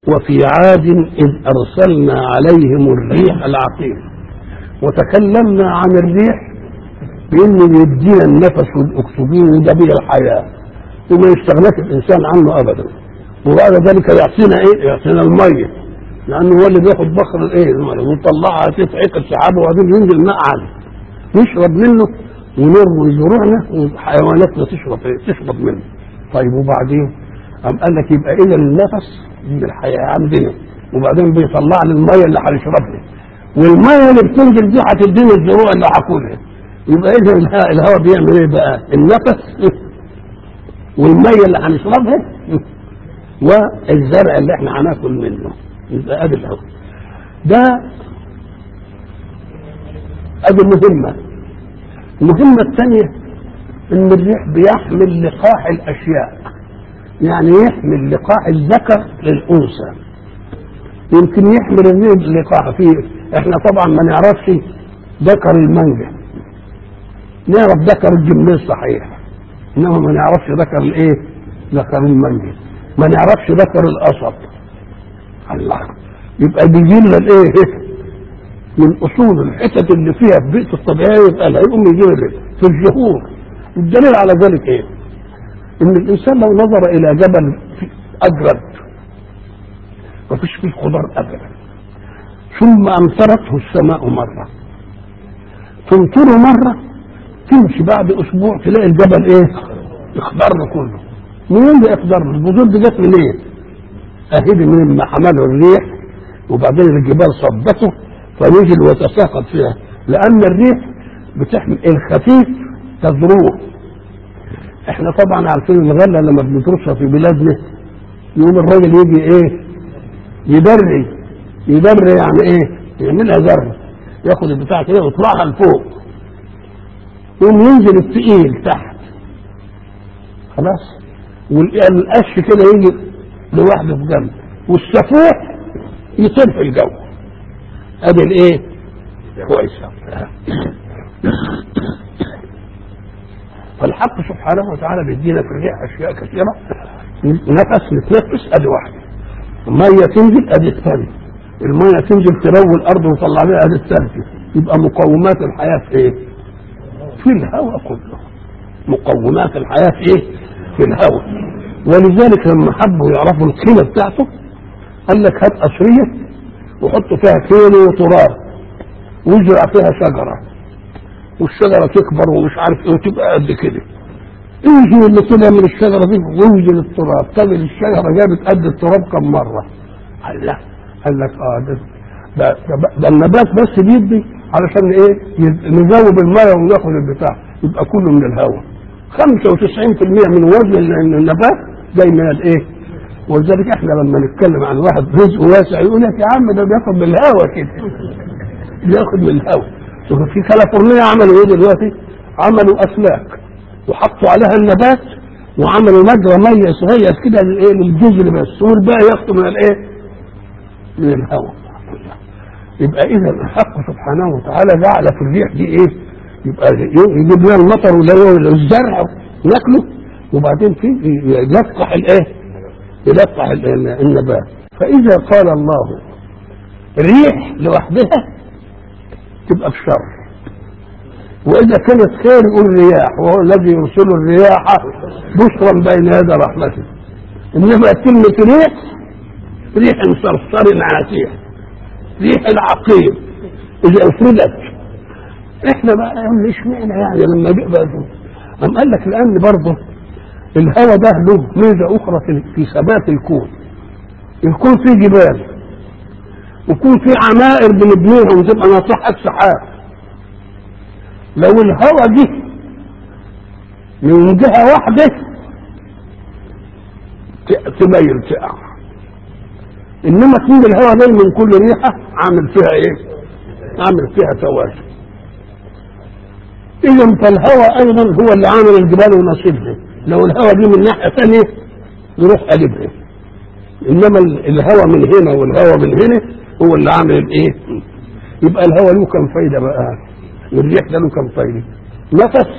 وفي عاد إذ أرسلنا عليهم الريح العقيم. وتكلمنا عن الريح بأنه يدينا النفس والأكسجين وده به الحياة وما يستغناش الإنسان عنه أبدا. وبعد ذلك يعطينا إيه؟ يعطينا المية، لأنه هو اللي بياخد بخر الإيه؟ المية ويطلعها تفعق السحاب وبعدين ينزل ماء عالي نشرب منه ونروي زروعنا وحيواناتنا تشرب منه. طيب وبعدين قال لك يبقى إذا النفس من الحياة عندنا، وبعدين بيطلع لي المية اللي هنشربها، والمية اللي بتنزل دي هتدينا الزروع اللي هاكلها. يبقى إذا الهواء بيعمل إيه بقى؟ النفس والمية اللي هنشربها والزرع اللي احنا هناكل منه. يبقى ادي الهواء ده ادي مهمة. المهمة الثانية ان الريح بيحمل لقاح الاشياء، يعني يحمل لقاح الذكر للانثى. يمكن يحمل اللقاح فيه احنا طبعا ما نعرفش ذكر المانجا، نعرف ذكر الجميل صحيح، انما ما نعرفش ذكر الايه؟ ذكر المانجا. ما نعرفش ذكر القصب. الله، يبقى بيجي لنا الايه؟ من اصول الحتت اللي فيها في بيئه الطبيعيه يبقى لا يقوم يجي في الزهور. والدليل على ذلك ايه؟ ان الانسان لو نظر الى جبل اجرد ما فيش فيه خضار ابدا، ثم امطرته السماء مره، تمطره مره، تمشي بعد اسبوع تلاقي الجبل ايه؟ اخضر كله. منين اللي اخضر؟ البذور دي جت منين؟ اهدي من ما حمله الريح وبعدين الجبال صبته فنزل وتساقط فيها، لان الريح بتحمل الخفيف تذروه. احنا طبعا عارفين الغله لما بندرسها في بلادنا يقوم الراجل يجي ايه؟ يدري يعني ايه؟ يعملها ذره، ياخد البتاع كده ويطلعها لفوق، يقوم ينزل الثقيل تحت خلاص، والقش كده يجي لوحده في جنب، والسفوح يطير في الجو. ادي الايه؟ كويسه. فالحق سبحانه وتعالى بيدينا في الريح اشياء كثيره. نفس نتنفس ادي واحده، الميه تنزل ادي الثانيه، الميه تنزل تروي الارض وتطلع لها ادي الثالثه. يبقى مقومات الحياه في ايه؟ في الهواء كله. مقومات الحياه في ايه؟ في الهواء. ولذلك لما حبوا يعرفوا القيمه بتاعته قال لك هات قصريه وحطوا فيها كيلو وتراب ويزرع فيها شجره، والشجره تكبر ومش عارف ايه وتبقى قد كده. اوزن اللي طلع من الشجره دي ووزن التراب، طب الشجره جابت قد التراب كم مره؟ قال لا، قال لك ده النبات بس بيدي علشان ايه؟ نذوب الميه وناخد البتاع، يبقى كله من الهواء. 95% من وزن النبات جاي من الايه؟ ولذلك احنا لما نتكلم عن واحد رزقه واسع يقول لك يا عم ده بياخد من الهواء كده، بياخد من الهواء. في كاليفورنيا عملوا ايه دلوقتي؟ عملوا اسلاك وحطوا عليها النبات وعملوا مجرى ميه صغير كده للايه؟ للجزر بس، والباقي ياخدوا من الايه؟ من الهواء. يبقى اذا الحق سبحانه وتعالى جعل في الريح دي ايه؟ يبقى يجيب لنا المطر ولا الزرع ناكله، وبعدين في يلقح الايه؟ يلقح النبات. فاذا قال الله ريح لوحدها تبقى بشر، واذا كانت خير يقول رياح، وهو الذي يرسل الرياح بشرا بين يدي رحمته. انما كلمه ريح صرصر عاتيه، ريح العقيم اذا افردت. احنا بقى اشمعنى يعني لما بيبقى قال لك لان برضه الهواء ده له ميزه اخرى في ثبات الكون. الكون فيه جبال ويكون فيه عمائر بنبنيها وتبقى ناطحات سحاب. لو الهواء جه من جهه واحده تميل تقع، انما تيجي الهواء ده من كل ريحه عامل فيها ايه؟ عامل فيها توازن. اذا فالهواء ايضا هو اللي عامل الجبال ونصيبها. لو الهواء دي من ناحيه ثانيه يروح قلبها، انما الهواء من هنا والهواء من هنا هو اللي عامل الايه؟ يبقى الهواء له كم فايده بقى؟ والريح ده له كم فايده؟ نفس،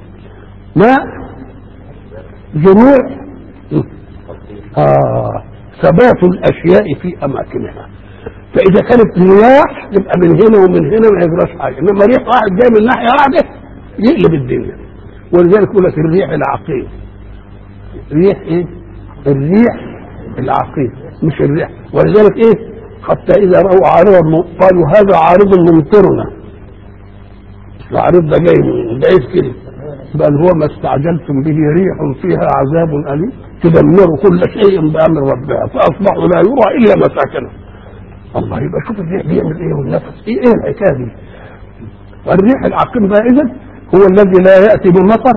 ماء، جموع، ثبات الاشياء في اماكنها. فاذا كانت رياح تبقى من هنا ومن هنا ما يجراش حاجه، انما ريح واحد جاي من ناحيه واحده يقلب الدنيا. ولذلك يقول لك الريح العقيم. ريح ايه؟ الريح العقيم مش الريح. ولذلك ايه؟ حتى اذا راوا عارضا قالوا هذا عارض ممطرنا. العارض ده جاي من بعيد كده، بل هو ما استعجلتم به ريح فيها عذاب اليم تدمر كل شيء بامر ربها فاصبحوا لا يرى الا مساكنه. الله، يبقى شوف الريح بيعمل ايه والنفس ايه الحكايه دي. والريح العقيم بقى اذا هو الذي لا ياتي بمطر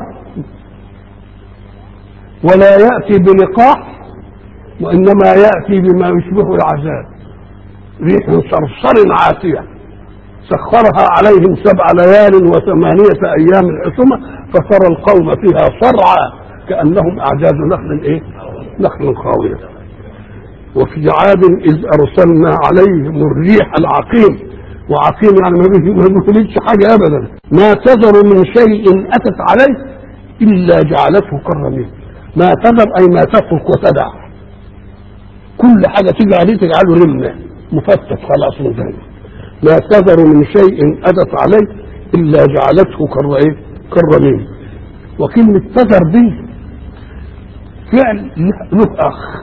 ولا ياتي بلقاح، وانما ياتي بما يشبه العذاب. ريح صرصر عاتيه سخرها عليهم 7 ليال و8 ايام حسومه فترى القوم فيها صرعى كانهم اعجاز نخل ايه؟ نخل خاويه. وفي عاد اذ ارسلنا عليهم الريح العقيم. وعقيم يعني ما بيخليش حاجه ابدا. ما تذر من شيء اتت عليه الا جعلته كالرميم. ما تذر اي ما تترك وتدع، كل حاجه تيجي عليه تجعله رمه مفتت خلاص منتهي. ما تذر من شيء اتت عليه الا جعلته كالرميم. وكلمه تذر دي فعل له اخ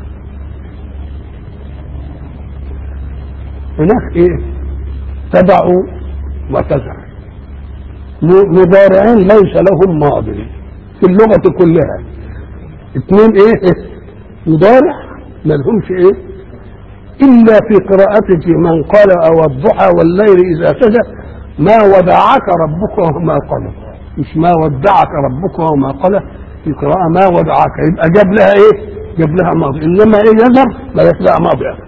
هناك ايه؟ تدع وتذر مضارعين ليس لهم ماضي في اللغه كلها. اثنين ايه؟ مضارع ما لهمش ايه الا في قراءتك من قال او الضحى والليل اذا سجى ما ودعك ربك وما قال. مش ما ودعك ربك وما قال، في قراءه ما ودعك، يبقى جاب لها ايه؟ جاب لها ماضي. انما ايه؟ يذر ما لها ماضي.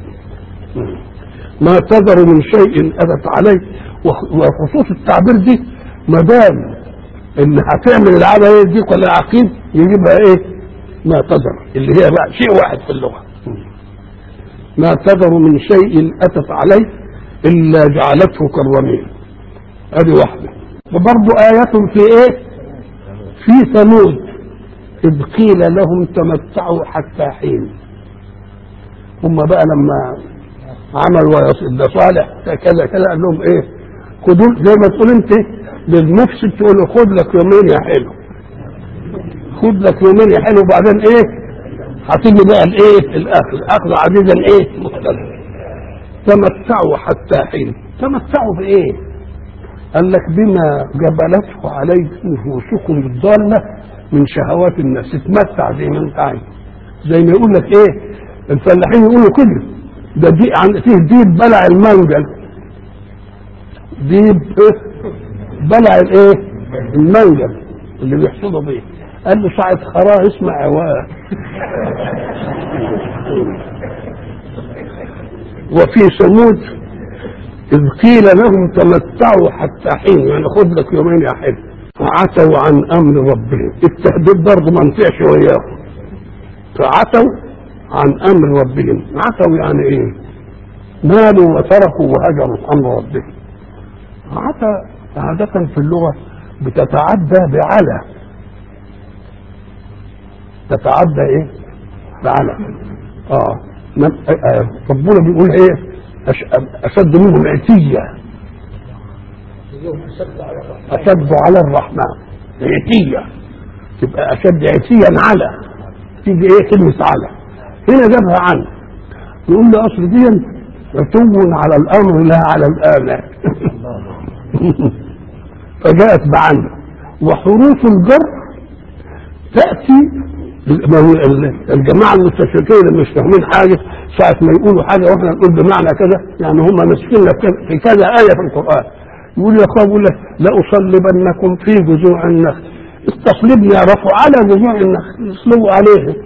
ما تذر من شيء اتت عليه. وخصوص التعبير دي ما دام ان هتعمل العمليه دي كلها عقيم يجيبها ايه؟ ما تذر اللي هي بقى شيء واحد في اللغه. ما تذر من شيء اتت عليه الا جعلته كالرميم. ادي واحده. وبرضه آية في ايه؟ في ثمود اذ قيل لهم تمتعوا حتى حين. هم بقى لما عملوا ده صالح كذا كذا قال لهم ايه؟ خدوا زي ما تقول انت للمفسد تقول له خد لك يومين يا حلو، خد لك يومين يا حلو، وبعدين ايه؟ هتيجي بقى الايه؟ الاخذ عزيزا ايه؟ مختلف. تمتعوا حتى حين. تمتعوا بايه؟ قال لك بما جبلته عليكم نفوسكم الضاله من شهوات الناس. تتمتع زي ما انت عايز. زي ما يقول لك ايه؟ الفلاحين يقولوا كده ده دي فيه ديب بلع المنجل. ديب بلع الايه؟ المنجل اللي بيحصدوا بيه. قال له ساعة خراه اسمع عواه. وفي ثمود إذ قيل لهم تمتعوا حتى حين، يعني خد لك يومين يا حلو. وعتوا عن أمر ربهم. التهديد برضه ما نفعش وياهم. فعتوا عن أمر ربهم. عتوا يعني إيه؟ مالوا وتركوا وهجروا أمر ربهم. عتا عادة في اللغة بتتعدى بعلى. تتعدى ايه؟ بعلى. ربنا بيقول ايه؟ اشد منهم عتية. اشد على الرحمن. عتية تبقى اشد عتيا على. تيجي ايه كلمة على؟ هنا جابها عن. يقول له اصل دي عتو على الامر لا على الآلة. فجاءت بعن. وحروف الجر تأتي الجماعة المستشرقين اللي مش فاهمين حاجة ساعة ما يقولوا حاجة واحنا نقول بمعنى كذا، يعني هم ماسكين في كذا آية في القرآن. يقول يا اخوان يقول لك لأصلبنكم في جذوع النخل. التصليب يعرفوا على جذوع النخل يصلبوا عليه.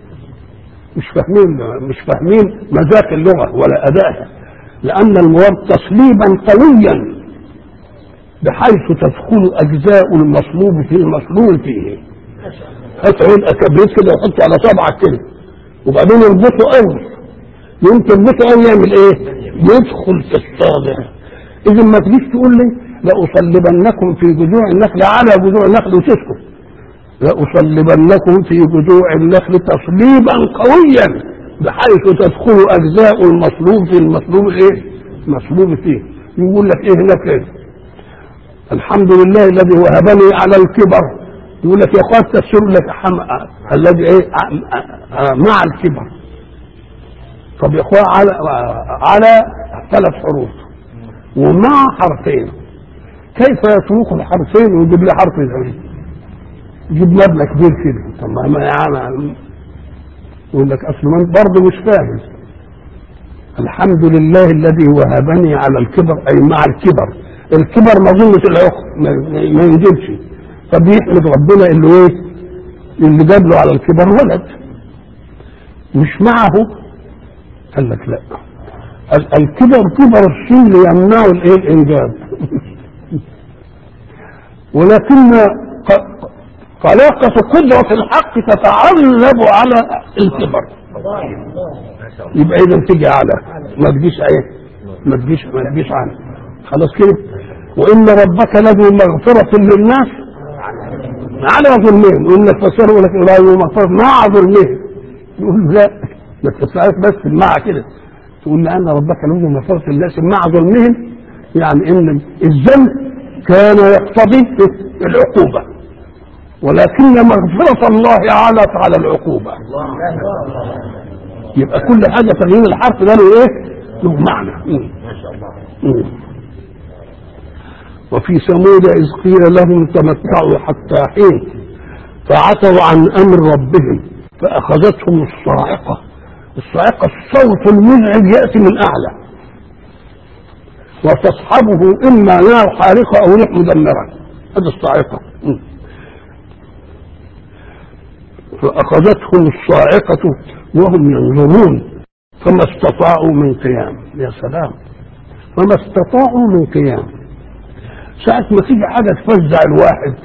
مش فاهمين مذاق اللغة ولا أدائها، لأن المراد تصليبا قويا بحيث تدخل أجزاء المصلوب في المصلوب فيه. هتعين كبريت كده وحطه على صبعك كده وبعدين يربطه قوي. يمكن يربطه قوي يعمل ايه؟ يدخل في الصابع. إذا ما تجيش تقول لي لأصلبنكم في جذوع النخل على جذوع النخل وتسكت. لأصلبنكم في جذوع النخل تصليبا قويا بحيث تدخل اجزاء المطلوب في المطلوب ايه؟ مطلوب فيه. يقول لك ايه هناك ايه؟ الحمد لله الذي وهبني على الكبر. يقول لك يا اخوات تفسير لك الذي ايه؟ مع الكبر. طب يا اخوان على 3 حروف ومع حرفين، كيف يترك الحرفين ويجيب لي حرف زي يجيب مبنى كبير كده؟ طب ما يعني يقول لك اصل برضه مش فاهم. الحمد لله الذي وهبني على الكبر اي مع الكبر. الكبر مظنة العقل ما ينجبش، فبيحمد ربنا اللي ايه؟ اللي جاب له على الكبر ولد مش معه. قال لك لا، الكبر كبر السن يمنع الايه؟ الانجاب. ولكن طلاقة قدرة الحق تتعلب على الكبر. يبقى اذا تيجي على ما تجيش ايه؟ ما تجيش عنه. خلاص كده. وان ربك لذو مغفرة للناس على ظلمهم. يقول لك فسره يقول لك لا مغفرة مع ظلمهم. يقول لا، ما تفعلش بس مع كده. تقول لأن ربك لذو مغفرة للناس مع ظلمهم، يعني ان الذنب كان يقتضي العقوبة، ولكن مغفرة الله علت على العقوبة. يبقى كل حاجة تغيير الحرف ده له ايه؟ له معنى. ما شاء الله. وفي ثمود إذ قيل لهم تمتعوا حتى حين فعتوا عن أمر ربهم فأخذتهم الصاعقة. الصاعقة الصوت المزعج يأتي من أعلى وتصحبه إما نار حارقة أو ريح مدمرة. هذه الصاعقة. فأخذتهم الصاعقة وهم ينظرون فما استطاعوا من قيام. يا سلام، فما استطاعوا من قيام. ساعة ما تيجي حاجة تفزع الواحد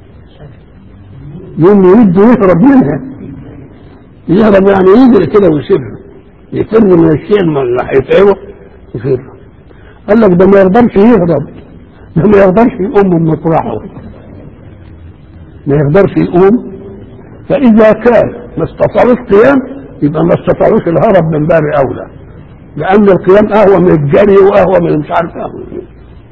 يوم يريد يهرب منها، يهرب يعني يجري كده ويسيبها، يفر من الشيء اللي هيتعبه يفر. قال لك ده ما يقدرش يهرب، ده ما يقدرش يقوم من مطرحه، ما يقدرش يقوم. فإذا كان ما استطاعوش قيام يبقى ما استطاعوش الهرب من باب أولى، لأن القيام أهوى من الجري وأهوى من مش عارف أهوى.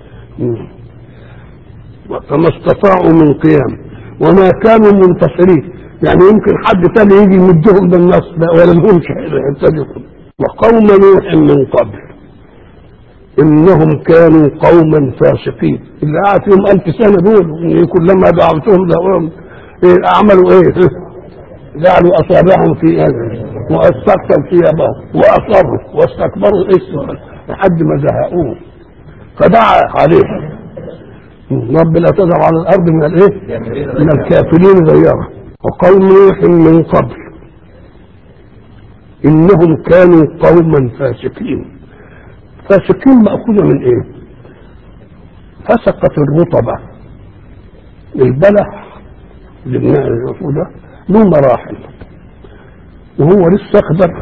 فما استطاعوا من قيام وما كانوا منتصرين. يعني يمكن حد تاني يجي يمدهم بالنصر ولا لهمش يبتدئوا. وقوم نوح من قبل إنهم كانوا قوما فاسقين. اللي قاعد فيهم 1000 سنة دول كلما دعوتهم لهم عملوا ايه؟ جعلوا اصابعهم في اذن واستكثروا ثيابهم واصروا واستكبروا اسما لحد ما زهقوه فدعا عليهم رب لا تذر على الارض من الايه؟ من الكافرين ديارا. وقوم نوح من قبل انهم كانوا قوما فاسقين. فاسقين مأخوذة من ايه؟ فسقت الرطبة. البلح اللي بنعرفه ده له مراحل وهو لسه اخضر.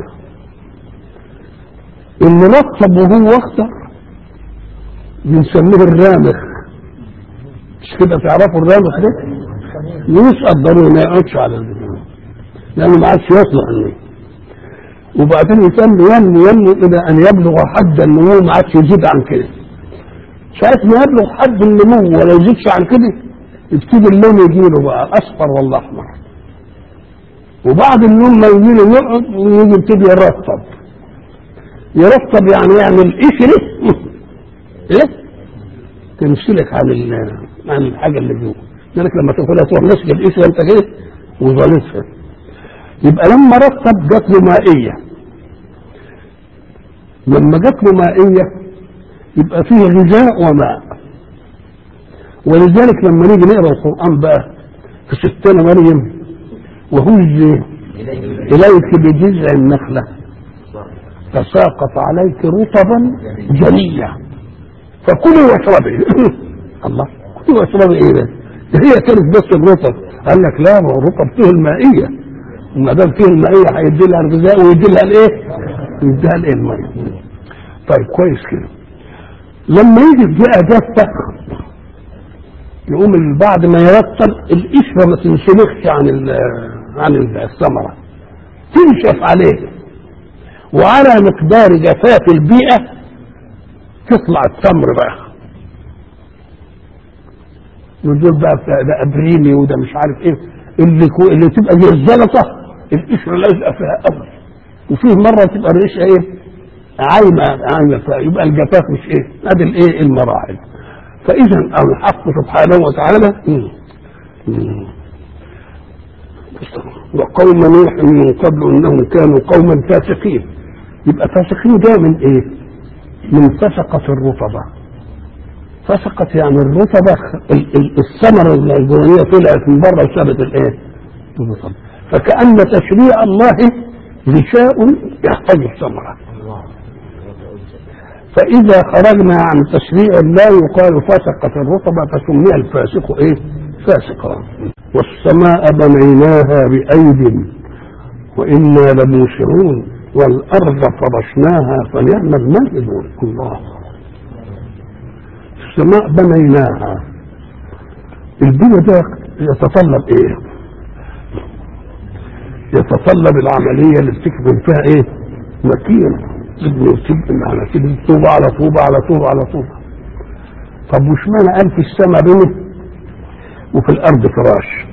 اللي رطب وهو اخضر بنسميه الرامخ، مش كده؟ تعرفوا الرامخ ده؟ يسقط ضروري ما يقعدش على الجنة لانه ما عادش يصلح النمو، وبعدين ينمو الى ان يبلغ حد النمو ما عادش يزيد عن كده. ساعة ما يبلغ حد النمو ولا يزيدش عن كده يبتدي اللون يجيله بقى اصفر ولا احمر، وبعد اللون ما يجيله يقعد ويجي يبتدي يرطب يعني يعمل قشره ايه؟ تمسلك عن الحاجه اللي جوه. لذلك لما تاكلها تروح ماسك القشره انت كده وظالفها. يبقى لما رطب جات له مائيه، لما جات له مائيه يبقى فيه غذاء وماء. ولذلك لما نيجي نقرا القران بقى في ستنا مريم وهز اليك بجذع النخله تساقط عليك رطبا جنيا فكلوا واشربي. الله، كلوا واشربي ايه ده؟ هي كانت بس الرطب. قال لك لا، هو الرطب فيه المائيه، وما دام فيه المائيه هيدي لها الغذاء ويدي لها الايه؟ يدي لها الايه؟ الميه. طيب كويس كده. لما يجي بقى جافه يقوم بعد ما يرطب القشره ما تنسلخش عن الثمره، تنشف عليه. وعلى مقدار جفاف البيئة تطلع التمر بقى. ودول بقى ده ابريمي وده مش عارف ايه اللي تبقى زي الزلطه القشره لازقه فيها قبل، وفيه مره تبقى الريشه ايه عايمه فيبقى الجفاف مش ايه. ادي الايه المراحل. فاذا الحق سبحانه وتعالى وقوم نوح من قبل انهم كانوا قوما فاسقين. يبقى فاسقين ده من ايه؟ من فسقة الرطبة. فسقت يعني الرطبة الثمرة الجوانية طلعت من بره وسابت الايه؟ الرطبة. فكأن تشريع الله غشاء يحتاج الثمرة. فإذا خرجنا عن تشريع الله يقال فسقت الرطبة فسمي الفاسق ايه؟ فاسقا. والسماء بنيناها بأيد وإنا لموسعون والأرض فرشناها فنعم الماهدون. الله. السماء بنيناها. البناء ده يتطلب ايه؟ يتطلب العملية اللي بتكتب فيها ايه؟ مكين. تبني على كده طوبة على طوبة على طوبة على طوبة. طب وش معنى قال في السماء بني وفي الأرض فراش؟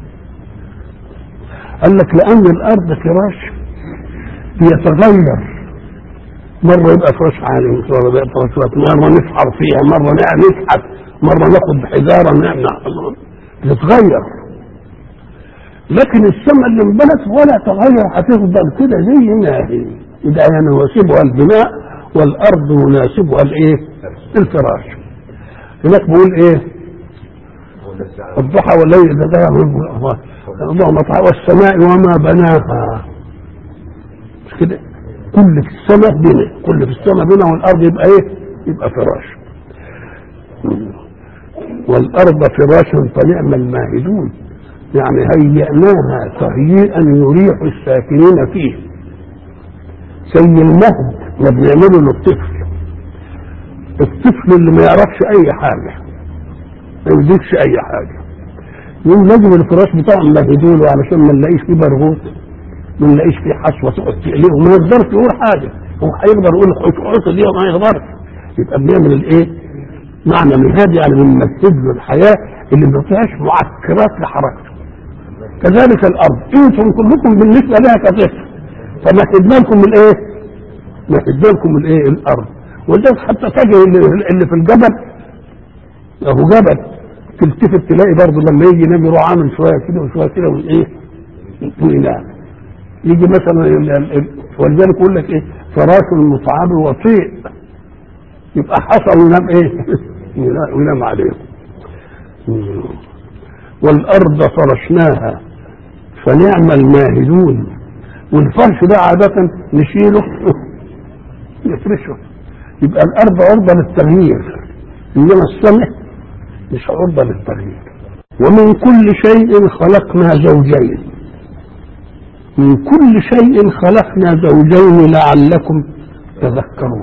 قال لك لأن الأرض فراش بيتغير، مرة يبقى فراش عالي مرة يبقى فراش واطي، مرة نسحر فيها مرة نسحب مرة ناخد بحجارة نعمل تتغير. لكن السماء اللي انبنت ولا تغير هتفضل كده زي ما هي. إذا يناسبها البناء والأرض يناسبها الايه؟ الفراش. هناك بيقول ايه؟ الضحى والليل إذا اللهم طلع والسماء وما بناها. مش كده؟ كل في السماء بنا، كل في السماء بنا والأرض يبقى ايه؟ يبقى فراش. والأرض فراشا فنعم الماهدون. يعني هيئناها تهيئا يريح الساكنين فيه. زي المهد ما بنعمله للطفل. الطفل اللي ما يعرفش أي حاجة ما يديكش أي حاجة يقول لازم الفراش بتاعه مهدوله علشان ما نلاقيش فيه برغوث، ما نلاقيش فيه حصوة تقعد تقليه وما يقدرش يقول حاجة. هو هيقدر يقول حط دي وما يقدرش. يبقى بنعمل الايه؟ معنى مهاد يعني بنمهد له الحياة اللي ما فيهاش معكرات لحركته. كذلك الأرض انتم كلكم بالنسبة لها كطفل، فمهدنا لكم الايه؟ مهدنا لكم الايه؟ الأرض. ولذلك حتى تجي اللي في الجبل اهو جبل تلتفت تلاقي برضه لما يجي ينام يروح عامل شويه كده وشويه كده وايه؟ وينام. يجي مثلا ولذلك يقول لك ايه؟ فراش المصعب وطيء. يبقى حصل وينام ايه؟ وينام عليه. والارض فرشناها فنعم الماهدون. والفرش ده عاده نشيله نفرشه. يبقى الارض عرضه للتغيير انما السماء مش عرضة للتغيير. ومن كل شيء خلقنا زوجين. من كل شيء خلقنا زوجين لعلكم تذكرون.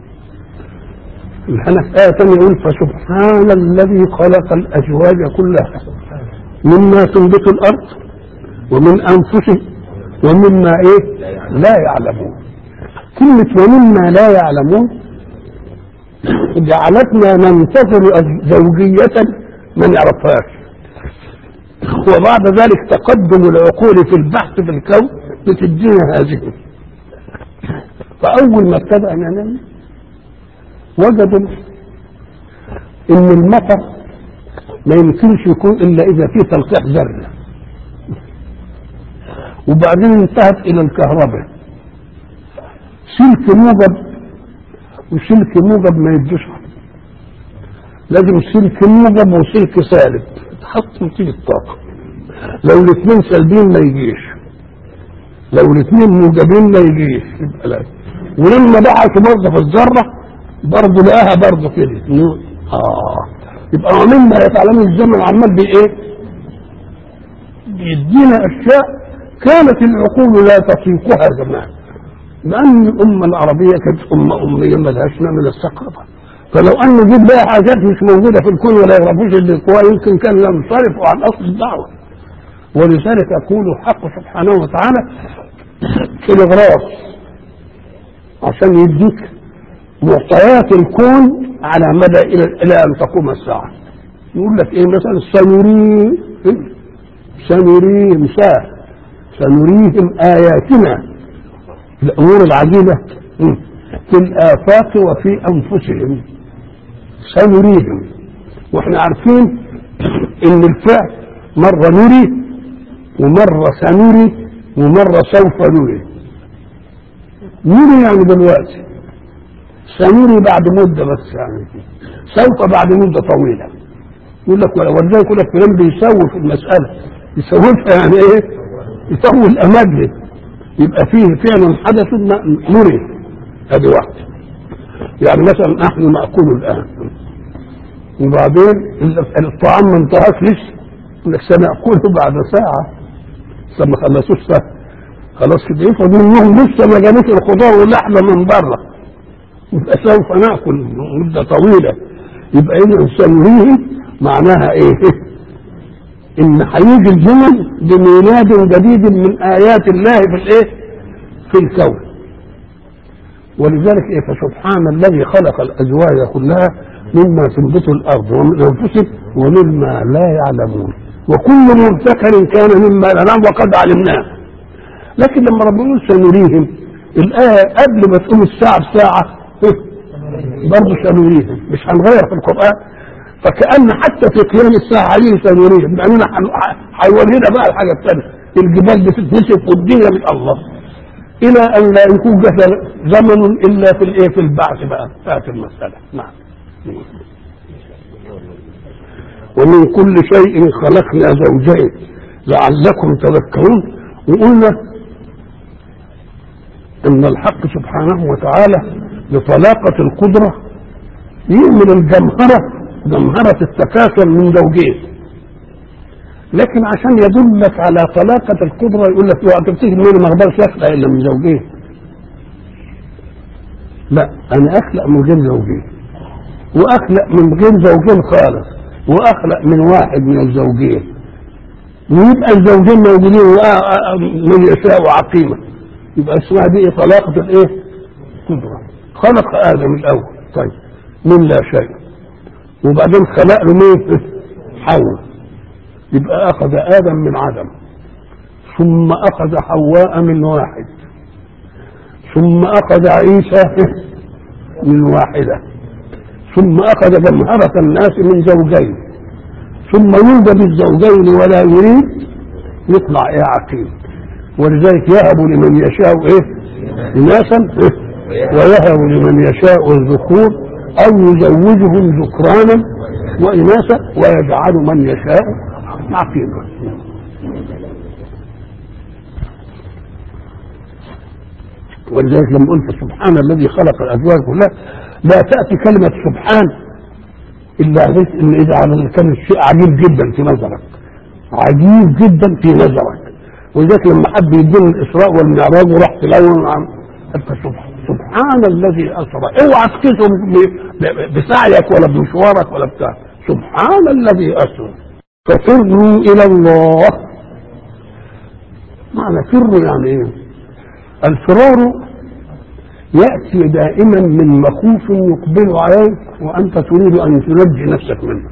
هنا في آية ثانية يقول فسبحان الذي خلق الأزواج كلها مما تنبت الأرض ومن أنفسهم ومما إيه لا يعلمون. كلمة ومما لا يعلمون جعلتنا ننتظر زوجية ما نعرفهاش، وبعد ذلك تقدم العقول في البحث في الكون بتدينا هذه. فأول ما ابتدأ ننام وجدوا إن المطر ما يمكنش يكون إلا إذا فيه تلقيح ذرة، وبعدين انتهت إلى الكهرباء. سلك موجب وسلك موجب ما يدوش، لازم سلك موجب وسلك سالب تحط وتيجي الطاقة. لو الاثنين سالبين ما يجيش، لو الاثنين موجبين ما يجيش. يبقى لا. ولما بعثوا برضه في الذرة برضه لقاها برضه كده. يبقى مما يتعلم الزمن عمال بايه؟ بيدينا اشياء كانت العقول لا تطيقها زمان، لأن الأمة العربية كانت أمية ما لهاش نوع من الثقافة. فلو أن نجيب بقى حاجات مش موجودة في الكون ولا يعرفوش الكون يمكن كان ينصرفوا عن أصل الدعوة. ولذلك يقول الحق سبحانه وتعالى في الإغراق عشان يديك معطيات الكون على مدى الى ان تقوم الساعه. يقول لك ايه مثلا سنريهم اياتنا الامور العجيبه في الافاق وفي انفسهم. سنريهم، واحنا عارفين ان الفعل مره نري ومره سنري ومره سوف نري. نري يعني دلوقتي، سنري بعد مده بس يعني، سوف بعد مده طويله. يقول لك ولذلك يقول لك فلان بيسوي في المساله، يسوفها يعني ايه؟ يسوي الامد، يبقى فيه فعل حدث نري. ادي واحده. يعني مثلا نحن ناكل الان وبعدين الطعام ما انتهاش لسه، يقول لك سناكله بعد ساعه، لسه ما خلصوش ساعه خلاص كده، يفضل منهم لسه ما جابوش الخضار واللحمه من بره، يبقى سوف ناكل مده طويله. يبقى اذا سنريهم معناها ايه؟ ان هيجي الزمن بميلاد جديد من ايات الله في الايه؟ في الكون. ولذلك ايه؟ فسبحان الذي خلق الازواج كلها مما تنبت الارض ومن انفسهم ومما لا يعلمون، وكل مبتكر كان مما لا نعلم وقد علمناه. لكن لما ربنا يقول سنريهم، الايه قبل ما تقوم الساعه بساعه برضه سنريهم، مش هنغير في القران. فكأن حتى في قيام الساعة عليه سنريهم، لأننا هيورينا بقى الحاجة الثانية، الجبال بتتنسف والدنيا من الله، إلى أن لا يكون زمن إلا في الإيه؟ في البعث بقى بتاعت المسألة. نعم. ومن كل شيء خلقنا زوجين لعلكم تذكرون. وقلنا إن الحق سبحانه وتعالى بطلاقة القدرة يعمل جمهرة التكاثر من زوجين، لكن عشان يدلك على طلاقة القدرة يقول لك اوعى تفتكر ان انا ما اقدرش اخلق الا من زوجين. لا، انا اخلق من غير زوجين، واخلق من غير زوجين خالص، واخلق من واحد من الزوجين، ويبقى الزوجين موجودين من يشاء عقيمة، يبقى اسمها دي طلاقة الايه؟ قدرة. خلق ادم الاول طيب من لا شيء، وبعدين خلق له مين؟ حواء، يبقى اخذ ادم من عدم، ثم اخذ حواء من واحد، ثم اخذ عيسى من واحده، ثم اخذ جمهرة الناس من زوجين، ثم يوجد الزوجين ولا يريد يطلع ايه؟ عقيم. ولذلك يهب لمن يشاء ايه؟ اناثا ويهب لمن يشاء الذكور أو يزوجهم ذكرانا وإناثا ويجعل من يشاء عقيما. ولذلك لما قلت سبحان الذي خلق الأزواج كلها، لا تأتي كلمة سبحان إلا إن إذا كان الشيء عجيب جدا في نظرك، عجيب جدا في نظرك. ولذلك لما حب يدين الإسراء والمعراج وراح تلون سبحان الذي أسرى، اوعى تقيسه بسعيك ولا بمشوارك ولا بتاع، سبحان الذي أسرى. ففروا إلى الله. معنى فروا يعني إيه؟ الفرار يأتي دائما من مخوف يقبل عليك وأنت تريد أن تنجي نفسك منه،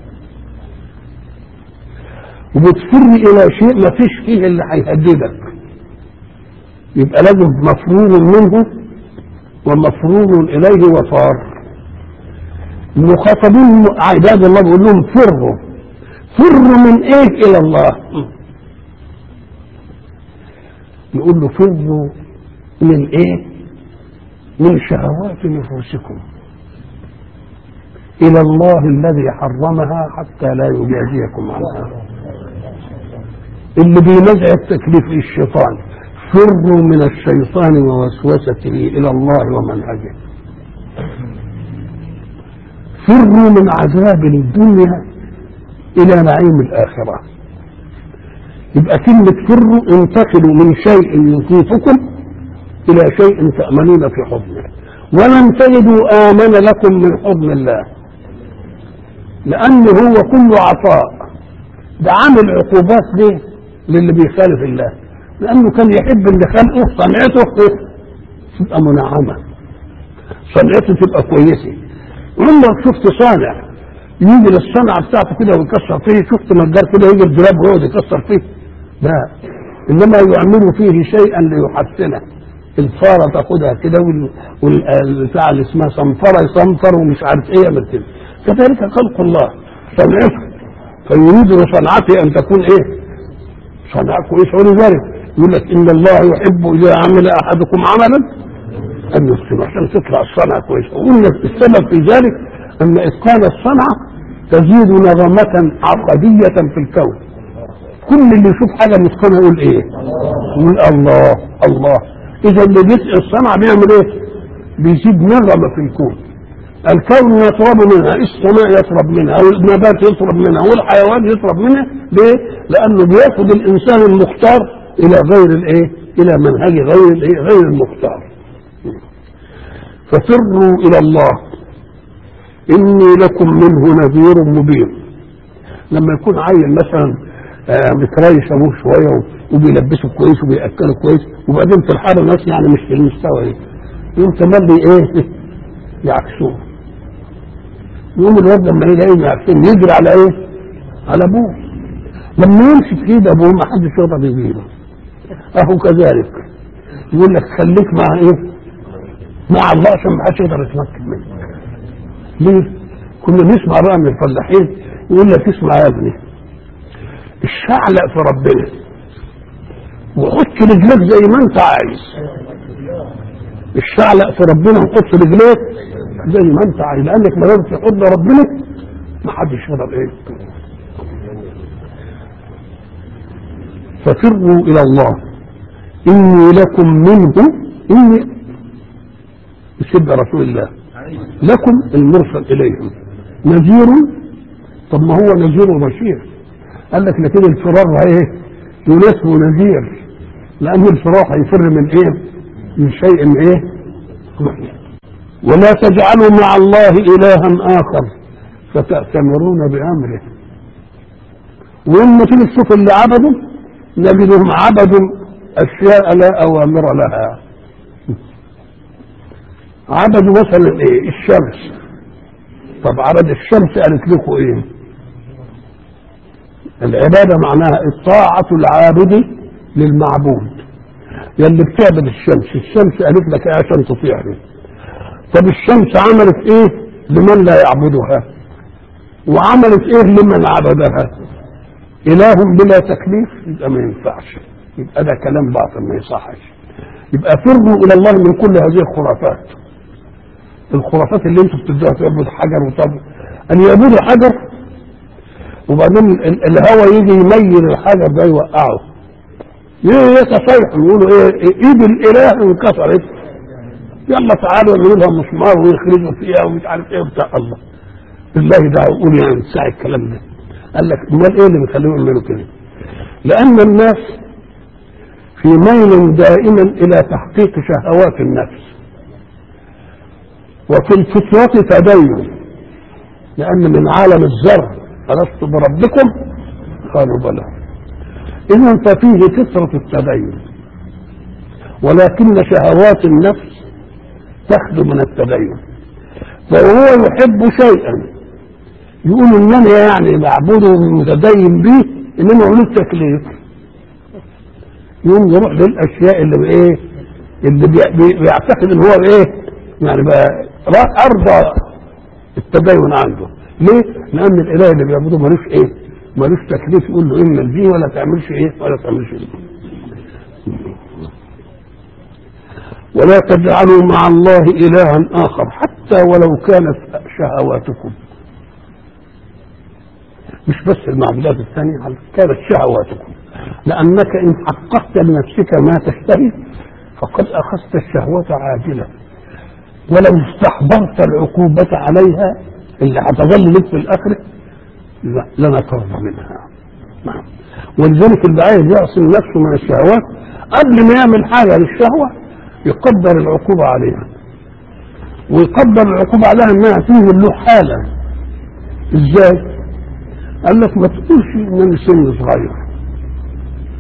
وبتفر إلى شيء ما فيش فيه اللي هيهددك، يبقى لازم مفرور منه ومفرور إليه وفار. المخاطبين عباد الله بيقول لهم فروا من ايه الى الله؟ يقول له فروا من ايه؟ من شهوات نفوسكم الى الله الذي حرمها حتى لا يجازيكم عنها. اللي بينزع التكليف للشيطان، فروا من الشيطان ووسوسته الى الله ومنهجه. فروا من عذاب الدنيا الى نعيم الاخره. يبقى كلمه فروا انتقلوا من شيء يخيفكم الى شيء تامنون في حضنه، ولن تجدوا امن لكم من حضن الله، لانه هو كل عطاء. ده عامل عقوبات ليه؟ للي بيخالف الله، لانه كان يحب اللي خلقه صنعته تبقى منعمه، صنعته تبقى كويسه. عمرك شفت صانع يجي للصنعه بتاعته كده ويكسر فيه؟ شفت نجار كده يجي الدولاب ويقعد يكسر فيه؟ لا، انما يعملوا فيه شيئا ليحسنه. الفاره تاخدها كده والبتاع اللي اسمها صنفره يصنفر ومش عارف ايه يعمل كده. كذلك خلق الله صنعته، فيريد لصنعته ان تكون ايه؟ صنعه كويسه. ولذلك يقول لك ان الله يحب اذا عمل احدكم عملا ان يحسنه، عشان تطلع الصنعه كويسه. وقلنا السبب في ذلك ان اتقان الصنعه تزيد نغمه عقديه في الكون. كل اللي يشوف حاجه متقنه يقول ايه؟ يقول الله الله. اذا اللي بيسقي الصنعه بيعمل ايه؟ بيزيد نغمه في الكون. الكون يشرب منها، السماء يشرب منها، والنبات يشرب منها، والحيوان يشرب منها. ليه؟ لانه بياخد الانسان المختار الى غير الايه؟ الى منهج غير الايه؟ غير المختار. ففروا الى الله اني لكم منه نذير مبين. لما يكون عيل مثلا متريش ابوه شويه وبيلبسه كويس وبياكله كويس، وبعدين في الحاره الناس يعني مش في المستوى ايه، يوم تملي ايه؟ يعكسوه. يوم الواد لما يلاقيه يعكسوه يجري على ايه؟ على ابوه. لما يمسك ايد ابوه ما حدش يقدر يجيبه. اهو كذلك يقول لك خليك مع ايه؟ مع الله عشان ما حدش يقدر يتمكن منك. ليه؟ كنا نسمع بقى من الفلاحين يقول لك اسمع يا ابني، الشعلق في ربنا وحط رجلك زي ما انت عايز. الشعلق في ربنا وحط رجلك زي ما انت عايز، لانك ما دام تحط ربنا ما حدش يقدر ايه. ففروا الى الله اني لكم منه، اني بسب رسول الله لكم المرسل اليهم نذير. طب ما هو نذير وبشير. قال لك لكن الفرار ايه؟ يناسبه نذير، لان الفرار هيفر من ايه؟ من شيء ايه؟ ولا تجعلوا مع الله الها اخر فتأتمرون بامره. ولما تيجي تشوف اللي عبدوا نجدهم عبدوا اشياء لا اوامر لها. عبدوا مثلا ايه؟ الشمس. طب عبد الشمس قالت لكم ايه؟ العبادة معناها الطاعة العابد للمعبود. يلي بتعبد الشمس قالت لك ايه عشان تطيعني؟ طب الشمس عملت ايه لمن لا يعبدها؟ وعملت ايه لمن عبدها؟ اله بلا تكليف يبقى ما ينفعش، يبقى ده كلام باطل ما يصحش. يبقى فروا الى الله من كل هذه الخرافات. الخرافات اللي انتم بتدوها تعبد حجر، وطب ان يعبدوا حجر وبعدين الهوى يجي يميل الحجر ده يوقعه، يتصيحوا يقولوا ايه؟ ايد الاله انكسرت، يلا تعالوا يعملوا لها مسمار ويخرجوا فيها ومش عارف ايه بتاع الله. بالله ده يقول يعني ساعة الكلام ده. قال لك امال ايه اللي بيخليهم يعملوا كده؟ لان الناس في ميل دائما الى تحقيق شهوات النفس، وفي الفطرة تدين. لان من عالم الذر ألست بربكم قالوا بلى. إذن ففيه فطرة التدين، ولكن شهوات النفس تخدم من التدين. فهو يحب شيئا يقول إنني يعني بعبده متدين به، إنما هو التكليف يقوم يروح للأشياء اللي بإيه؟ اللي بيعتقد إن هو إيه؟ يعني بقى أرضى التدين عنده. ليه؟ لأن الإله اللي بيعبده ملوش إيه؟ ملوش تكليف يقول له اعمل دي ولا تعملش إيه؟ ولا تعملش إيه؟ ولا تجعلوا مع الله إلها آخر حتى ولو كانت شهواتكم. مش بس المعبودات الثانية، كانت شهواتكم، لأنك إن حققت لنفسك ما تشتهي فقد أخذت الشهوة عاجلة، ولو استحضرت العقوبة عليها اللي هتظل لك في الآخرة لنفرض منها. نعم. ولذلك اللي عايز يعصم نفسه من الشهوات قبل ما يعمل حاجة للشهوة يقدر العقوبة عليها، ويقدر العقوبة عليها انها تنزل له حالا. ازاي؟ قال لك ما تقولش ان سن صغير،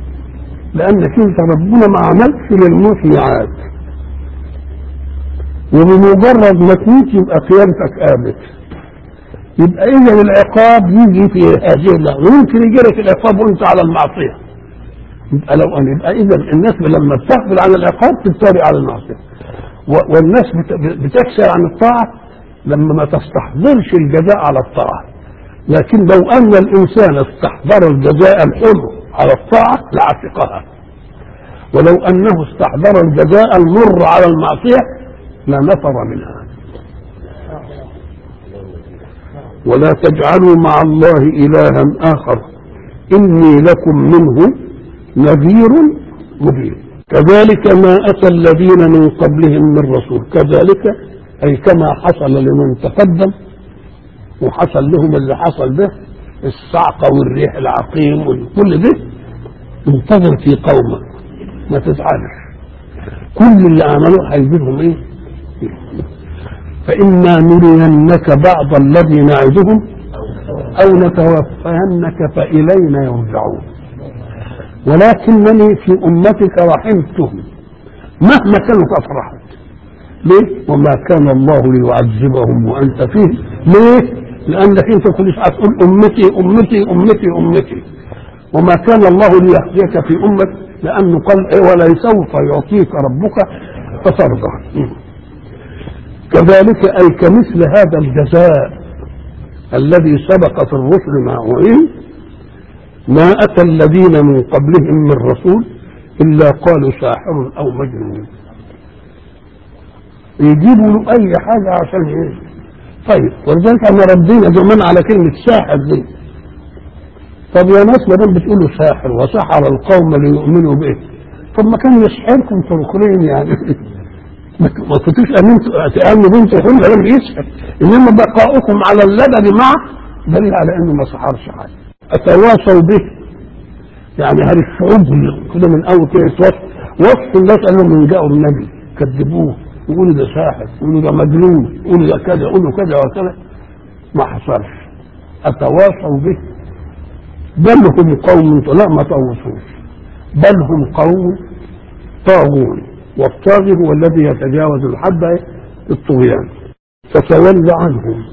لانك انت ربنا ما عملش للموت ميعاد. وبمجرد ما تموت يبقى قيامتك قامت. يبقى اذا العقاب يجي في هذه اللحظه، ويمكن يجي لك العقاب وانت على المعصيه. يبقى اذا الناس لما تغفل عن العقاب تبتدي على المعصيه، والناس بتكسر عن الطاعه لما ما تستحضرش الجزاء على الطاعه. لكن لو ان الانسان استحضر الجزاء الحلو على الطاعه لعتقها، ولو انه استحضر الجزاء المر على المعصيه لنفر منها. ولا تجعلوا مع الله إلها آخر إني لكم منه نذير مبين. كذلك ما أتى الذين من قبلهم من رسول، كذلك أي كما حصل لمن تقدم وحصل لهم اللي حصل به، الصعقة والريح العقيم وكل ده، انتظر في قومك ما تزعلش، كل اللي عملوه هيجيبهم ايه؟ فإما نرينك بعض الذي نعدهم أو نتوفينك فإلينا يرجعون. ولكنني في أمتك رحمتهم مهما كانوا أفرحت. ليه؟ وما كان الله ليعذبهم وأنت فيه. ليه؟ لأنك أنت كل ساعة تقول أمتي أمتي أمتي أمتي، وما كان الله ليخزيك في أمك، لأنه قال ولسوف يعطيك ربك فترضى. كذلك أي كمثل هذا الجزاء الذي سبق في الرسل مع وعين، ما أتى الذين من قبلهم من رسول إلا قالوا ساحر أو مجنون. يجيبوا له أي حاجة عشان إيه؟ طيب، ولذلك احنا ردينا زمان على كلمة ساحر دي. طب يا ناس ما دام بتقولوا ساحر وسحر القوم ليؤمنوا به، طب ما كان يسحركم تركلين يعني ما كنتوش تأمنوا بنت يقول لم يسحر، انما بقاؤكم على اللبن معه دليل على انه ما سحرش حاجه. اتواصوا به يعني هل الشعوب كده من اول كده وصف الناس انهم من جاءوا النبي كذبوه، يقولوا ده ساحر، يقولوا ده مجنون، يقولوا ده كذا، يقولوا كذا وكذا، ما حصلش. اتواصوا به بل هم قوم، لا ما طوصوش، بل هم قوم طاغون، والطاغي هو الذي يتجاوز الحد الطغيان. فتول عنهم،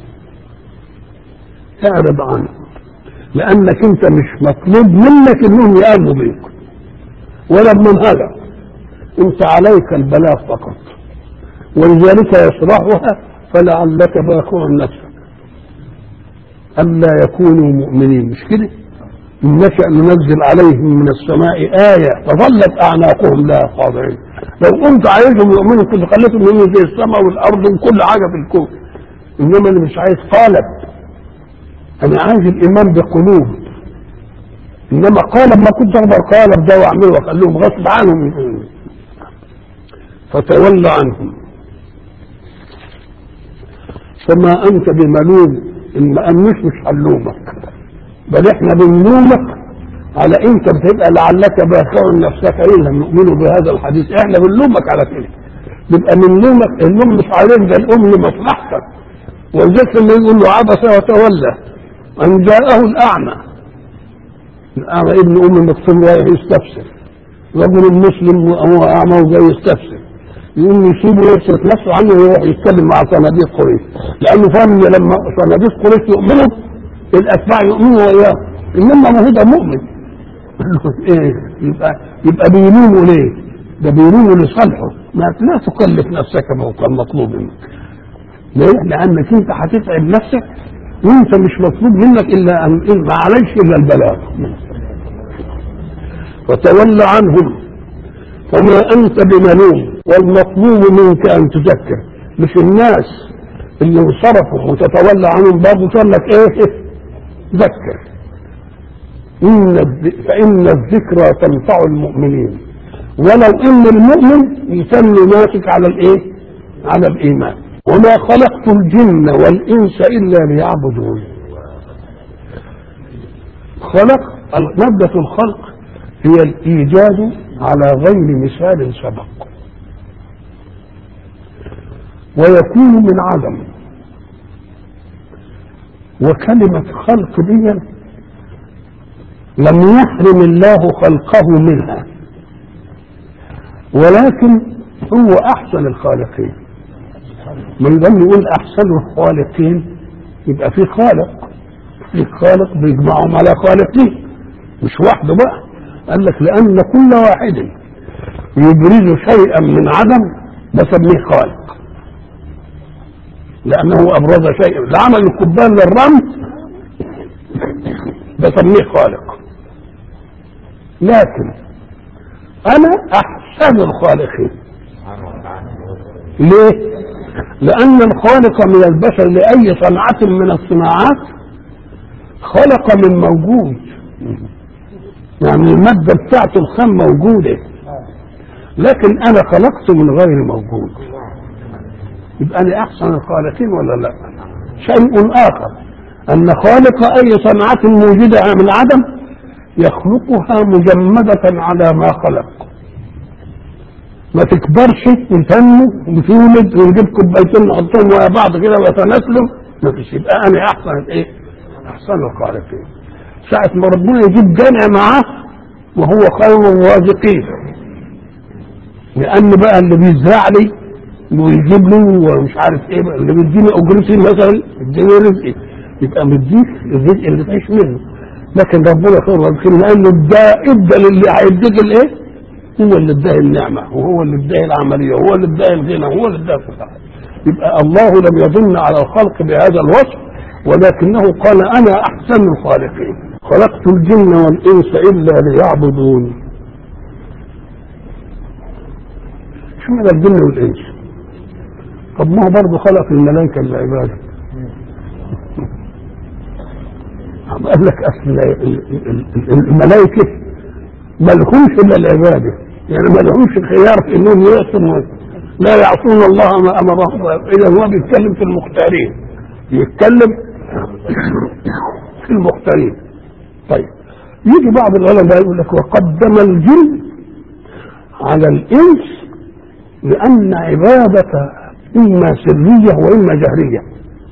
اعرض عنهم، لانك انت مش مطلوب منك انهم يامنوا بيك ولا بمنهجك، انت عليك البلاغ فقط. ولذلك يشرحها فلعلك باخع نفسك الا يكونوا مؤمنين، مش كده؟ إن نشأ ننزل عليهم من السماء آية فظلت أعناقهم لها خاضعين. لو كنت عايزهم يؤمنوا كنت خليتهم يؤمنوا زي السماء والأرض وكل حاجة في الكون، إنما اللي مش عايز قالب. أنا عايز الإيمان بقلوب، إنما قالب ما كنت أقدر قالب ده وأعمله وأخليهم غصب عنهم. فتولى عنهم فما أنت بملوم، إن ما أمنوش مش هنلومك، بل احنا بنلومك على انت بتبقى لعلك باخع نفسك ان لم يؤمنوا بهذا الحديث. احنا بنلومك على كده، بيبقى بنلومك، اللوم مش عليك، ده الام لمصلحتك. ولذلك لما يقول له عبس وتولى ان جاءه الاعمى ابن ام مكتوم رايح يستفسر، رجل مسلم وهو اعمى وجاي يستفسر، يقوم يسيبه يصرف نفسه عنه ويروح يتكلم مع صناديق قريش، لانه فاهم ان لما صناديق قريش يؤمنوا الاتباع يؤمنوا وياه، انما ما هو ده مؤمن. ايه يبقى بيلوموا ليه؟ ده بيلوموا لصالحه. لا تكلف نفسك فوق المطلوب منك. ليه؟ لانك انت هتتعب نفسك وانت مش مطلوب منك الا ان ما عليش الا البلاغ. وتولى عنهم فما انت بملوم، والمطلوب منك ان تذكر. مش الناس اللي انصرفوا وتتولى عنهم برضه تقول لك ايه؟ ذكر. فإن الذكرى تنفع المؤمنين، ولو إن المؤمن يسمي ماسك على الإيه؟ على الإيمان. وما خلقت الجن والإنس إلا ليعبدون. خلق، مادة الخلق هي الإيجاد على غير مثال سبق، ويكون من عدم. وكلمة خلق دي لم يحرم الله خلقه منها، ولكن هو أحسن الخالقين. ما يقدر يقول احسن الخالقين يبقى في خالق، في خالق بيجمعهم على خالقين مش وحده بقى. قال لك لان كل واحد يبرز شيئا من عدم بسميه خالق، لانه ابرز شيئا لعمل القبان للرمز بسميه خالق. لكن انا احسن الخالقين. ليه؟ لان الخالق من البشر لاي صنعة من الصناعات خلق من موجود، يعني المادة بتاعته الخام موجودة، لكن انا خلقت من غير موجود. يبقى انا احسن الخالقين ولا لا؟ شيء اخر ان خالق اي صنعة موجودة من العدم يخلقها مجمدة على ما خلق، ما تكبرش وتنمو وتولد ونجيب كوبايتين نحطهم ورا بعض كده ويتناسلوا، ما فيش. يبقى انا احسن ايه؟ احسن الخالقين. ساعة ما ربنا يجيب جامع معاه وهو خير الرازقين، لان بقى اللي بيزرع لي ويجيب لي ومش عارف ايه بقى اللي بيديني اجرتي مثلا يديني رزقي، يبقى مديك الرزق اللي تعيش منه. لكن ربنا خير الرازقين لانه ادى للي هيديك الايه؟ هو اللي اداه النعمه، وهو اللي اداه العمليه، وهو اللي اداه الغنى، وهو اللي اداه كل حاجه. يبقى الله لم يظن على الخلق بهذا الوصف، ولكنه قال انا احسن الخالقين. خلقت الجن والانس الا ليعبدون. شو معنى الجن والانس؟ طب ما هو برضه خلق الملائكه للعباده. قال لك اصل الملائكه ما لهمش الا العباده، يعني ما لهمش الخيار في انهم يعصوا، لا يعصون الله ما امرهم. اذا هو بيتكلم في المختارين، يتكلم في المختارين. طيب يجي بعض العلماء يقول لك وقدم الجن على الانس لان عباده اما سريه واما جهريه،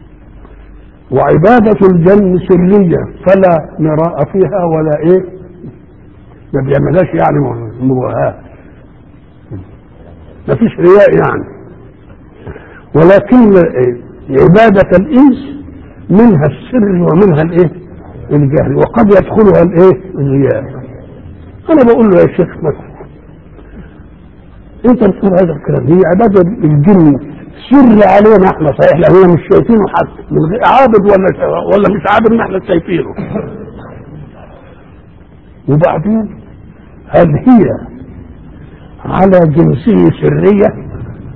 وعباده الجن سريه فلا مراء فيها ولا ايه، ما بيعملهاش يعني مباهاة، ما فيش رياء يعني. ولكن عبادة الإنس منها السر ومنها الايه؟ الجهل، وقد يدخلها الايه؟ الرياء. انا بقول له يا شيخ مثلا انت بتقول هذا الكلام، هي عبادة الجن سر علينا احنا صحيح، لان مش شايفينه حتى عابد ولا مش عابد، ما احنا شايفينه. وبعدين هل هي على جنسه سرية؟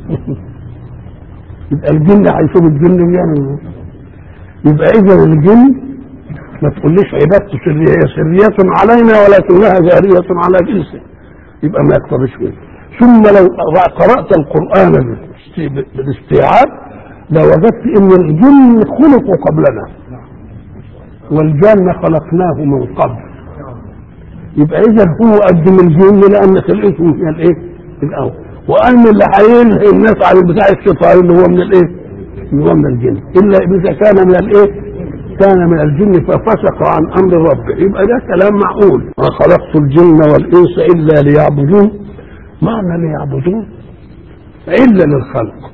يبقى الجن هيشوف الجن يعني، يبقى اذا الجن ما تقوليش عبادته سرية، هي سرية علينا ولكنها جارية على جنسه، يبقى ما يقتضيش فيه. ثم لو قرأت القرآن بالاستيعاب لوجدت ان الجن خلقوا قبلنا والجن خلقناه من قبل. يبقى اذا هو قدم الجن لان خلقته من الايه؟ الاول، وان اللي هيلهي الناس على بتاع الشيطان اللي هو من الايه؟ اللي هو من الجن، الا اذا كان من الايه؟ كان من الجن ففسق عن امر ربه. يبقى ده كلام معقول. ما خلقت الجن والانس الا ليعبدون. معنى ليعبدون الا للخلق،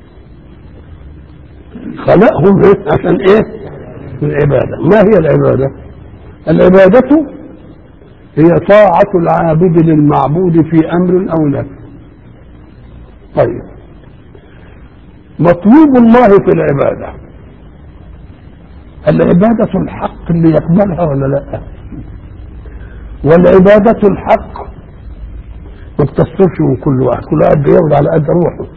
خلقهم عشان ايه؟ العباده. ما هي العباده؟ العباده هي طاعة العابد للمعبود في أمر أو نهي. طيب مطلوب الله في العبادة العبادة الحق اللي يقبلها ولا لا؟ والعبادة الحق ما بتصرفش من كل واحد، كل واحد بياخد على قد روحه،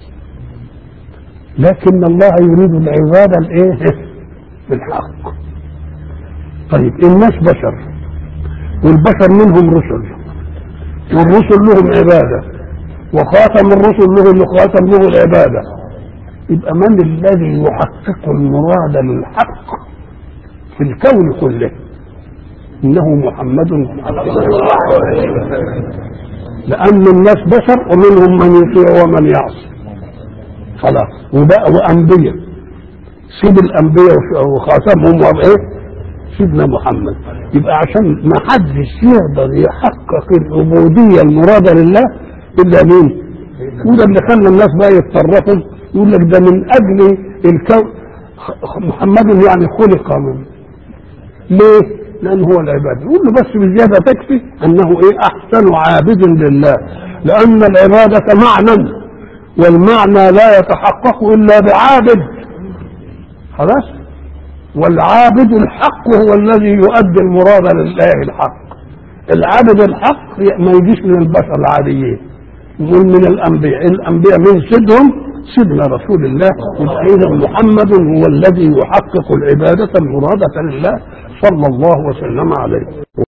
لكن الله يريد العبادة الايه؟ الحق. طيب الناس بشر، والبشر منهم رسل، والرسل لهم عبادة، وخاتم الرسل له اللي خاتم له العبادة. يبقى من الذي يحقق المراد للحق في الكون كله؟ إنه محمد صلى الله عليه وسلم. لأن الناس بشر ومنهم من يطيع ومن يعصي، خلاص. وبقى وأنبياء، سيد الأنبياء وخاتمهم وإيه؟ سيدنا محمد. يبقى عشان ما حدش يقدر يحقق العبودية المرادة لله إلا مين؟ وده اللي خلى الناس بقى يتطرفوا يقول لك ده من اجل الكون محمد يعني خلق منه. ليه؟ لانه هو العباده. يقول له بس بزياده تكفي انه ايه؟ احسن عابد لله، لان العباده معنى، والمعنى لا يتحقق الا بعابد. خلاص؟ والعابد الحق هو الذي يؤدي المراد لله الحق. العابد الحق ما يجيش من البشر العاديين، يقول من الانبياء. الانبياء من سيدهم سيدنا رسول الله، يبقى اذا محمد هو الذي يحقق العباده المراده لله صلى الله وسلم عليه.